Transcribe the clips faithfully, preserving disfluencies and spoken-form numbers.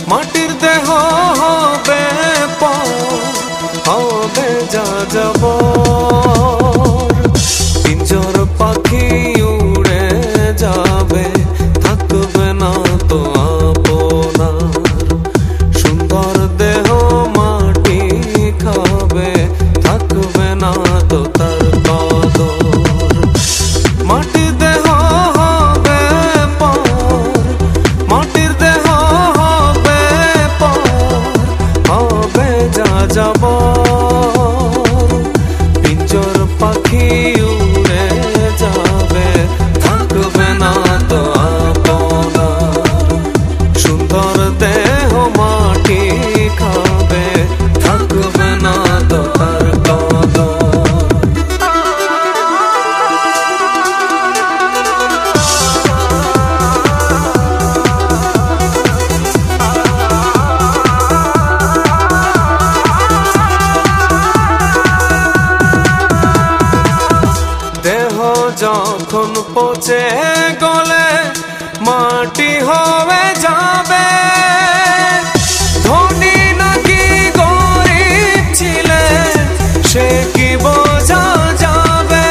মাটির দেহ হবে হবে যা যাব পিঞ্জর পাখি উড়ে যাবে থাকবে না তো আপনার সুন্দর দেহ মাটি খাবে থাকবে না তো তার কদর মাটির দেহ হবে মাটির দেহ হবে হবে যা যাব পিঞ্জর পাখি উড়ে যাবে থাকবে না তো আপনার সুন্দর দেহ মাটি খাবে থাকবে না তো তার কদর যখন পচে গলে মাটি হয়ে যাবে ধনী নাকি গরিব ছিলে সে কি বোঝা যাবে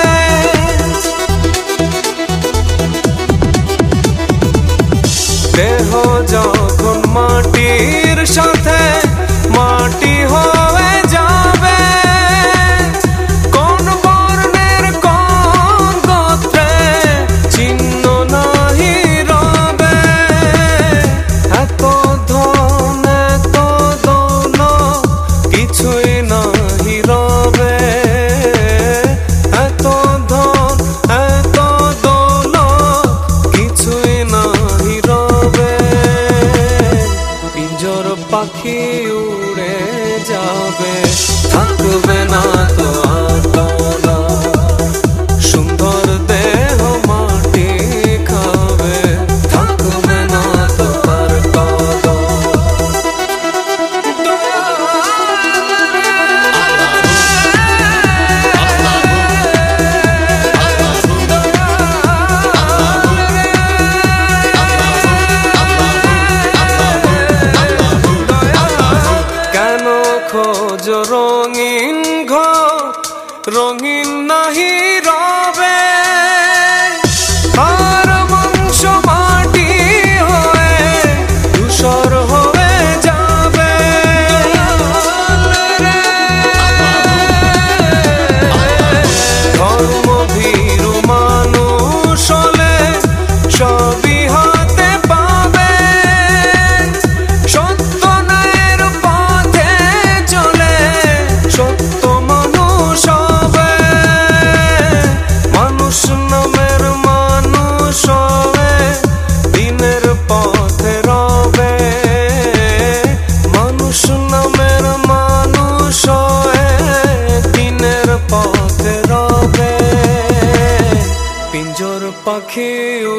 দেহ যখন মাটির সাথে মাটি হয়ে যাবে পাখি উড়ে যাবে থাকবে না তো আপনার সুন্দর দেহ মাটি খাবে থাকবে না তো তার কদর খোঁজ রঙিন ঘর রঙিন নাহি রবে আর মাংস মাটি হয়ে ধূসর হয়ে যাবে ধর্মভীরু মানুষ হলে সবই হাতে পাবে সত্য ন্যায়ের পথে চলে সত্য মানুষ হবে মানুষ নামের মানুষ হবে দিনের পথে রবে মানুষ নামের মানুষ হয়ে দিনের পথে রবে পিঞ্জর পাখি